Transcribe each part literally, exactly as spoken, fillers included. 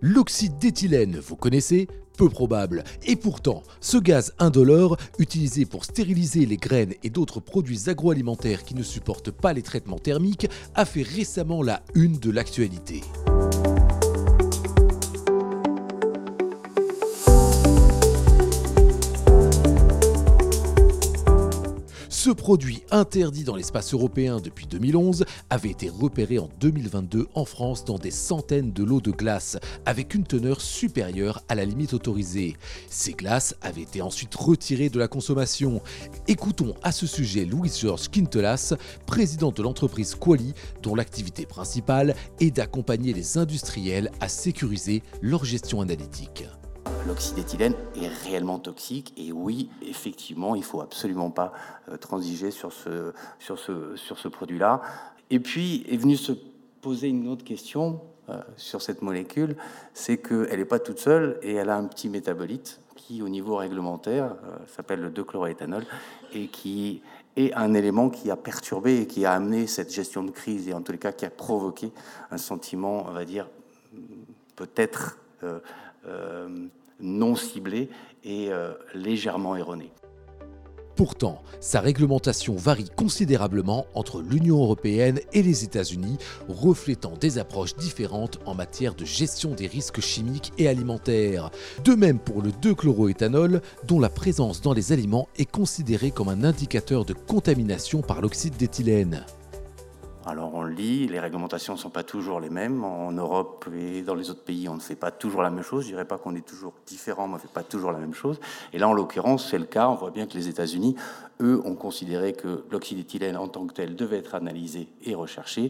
L'oxyde d'éthylène, vous connaissez ? Peu probable. Et pourtant, ce gaz indolore, utilisé pour stériliser les graines et d'autres produits agroalimentaires qui ne supportent pas les traitements thermiques, a fait récemment la une de l'actualité. Ce produit, interdit dans l'espace européen depuis deux mille onze, avait été repéré en deux mille vingt-deux en France dans des centaines de lots de glace, avec une teneur supérieure à la limite autorisée. Ces glaces avaient été ensuite retirées de la consommation. Écoutons à ce sujet Louis-Georges Quintelas, président de l'entreprise Quali, dont l'activité principale est d'accompagner les industriels à sécuriser leur gestion analytique. L'oxyde d'éthylène est réellement toxique et oui, effectivement, il ne faut absolument pas euh, transiger sur ce, sur ce, sur ce produit-là. Et puis est venue se poser une autre question euh, sur cette molécule, c'est qu'elle n'est pas toute seule et elle a un petit métabolite qui, au niveau réglementaire, euh, s'appelle le deux chloroéthanol et qui est un élément qui a perturbé et qui a amené cette gestion de crise et en tous les cas qui a provoqué un sentiment, on va dire, peut-être... Euh, euh, non ciblé et euh, légèrement erroné. Pourtant, sa réglementation varie considérablement entre l'Union européenne et les États-Unis, reflétant des approches différentes en matière de gestion des risques chimiques et alimentaires. De même pour le deux chloroéthanol, dont la présence dans les aliments est considérée comme un indicateur de contamination par l'oxyde d'éthylène. Alors on le lit, les réglementations ne sont pas toujours les mêmes. En Europe et dans les autres pays, on ne fait pas toujours la même chose. Je ne dirais pas qu'on est toujours différent, mais on ne fait pas toujours la même chose. Et là, en l'occurrence, c'est le cas. On voit bien que les États-Unis, eux, ont considéré que l'oxyde d'éthylène en tant que tel devait être analysé et recherché,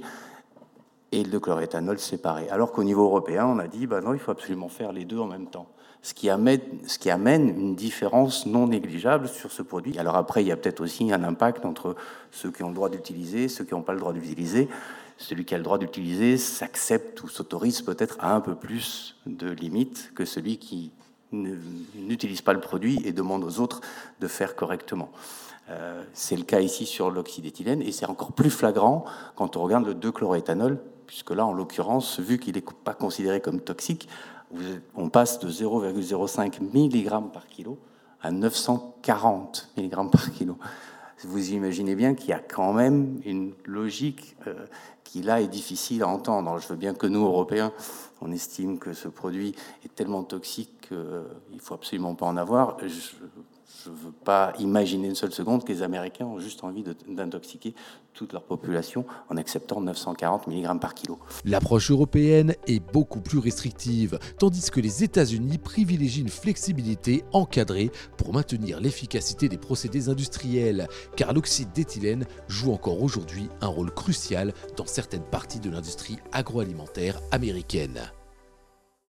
et le chloroéthanol séparé. Alors qu'au niveau européen, on a dit, bah non, il faut absolument faire les deux en même temps. Ce qui, amène, ce qui amène une différence non négligeable sur ce produit. Alors après, il y a peut-être aussi un impact entre ceux qui ont le droit d'utiliser, ceux qui n'ont pas le droit d'utiliser. Celui qui a le droit d'utiliser s'accepte ou s'autorise peut-être à un peu plus de limites que celui qui n'utilise pas le produit et demande aux autres de faire correctement. Euh, c'est le cas ici sur l'oxyde d'éthylène et c'est encore plus flagrant quand on regarde le deux chloroéthanol, puisque là, en l'occurrence, vu qu'il n'est pas considéré comme toxique, on passe de zéro virgule zéro cinq milligrammes par kilo à neuf cent quarante milligrammes par kilo. Vous imaginez bien qu'il y a quand même une logique euh, qui, là, est difficile à entendre. Je veux bien que nous, Européens, on estime que ce produit est tellement toxique qu'il euh, ne faut absolument pas en avoir. Je ne veux pas imaginer une seule seconde que les Américains ont juste envie de, d'intoxiquer toute leur population en acceptant neuf cent quarante milligrammes par kilo. L'approche européenne est beaucoup plus restrictive, tandis que les États-Unis privilégient une flexibilité encadrée pour maintenir l'efficacité des procédés industriels, car l'oxyde d'éthylène joue encore aujourd'hui un rôle crucial dans certaines parties de l'industrie agroalimentaire américaine.